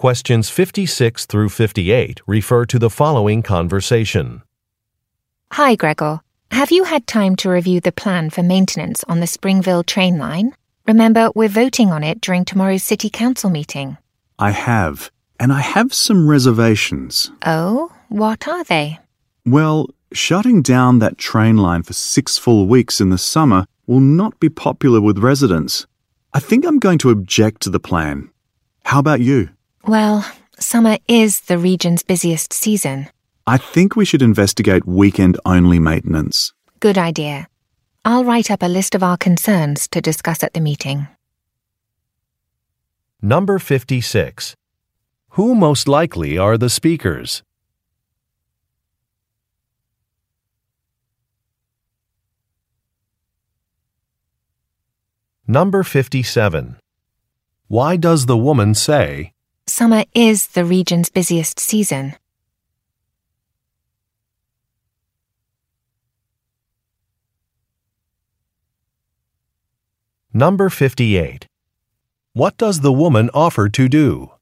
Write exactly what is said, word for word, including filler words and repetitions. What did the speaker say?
Questions fifty-six through fifty-eight refer to the following conversation. Hi, Gregor. Have you had time to review the plan for maintenance on the Springville train line? Remember, we're voting on it during tomorrow's City Council meeting. I have, and I have some reservations. Oh, what are they? Well, shutting down that train line for six full weeks in the summer will not be popular with residents. I think I'm going to object to the plan. How about you? Well, summer is the region's busiest season. I think we should investigate weekend-only maintenance. Good idea. I'll write up a list of our concerns to discuss at the meeting. Number fifty-six. Who most likely are the speakers? Number fifty-seven. Why does the woman say, Summer is the region's busiest season. Number fifty-eight. What does the woman offer to do?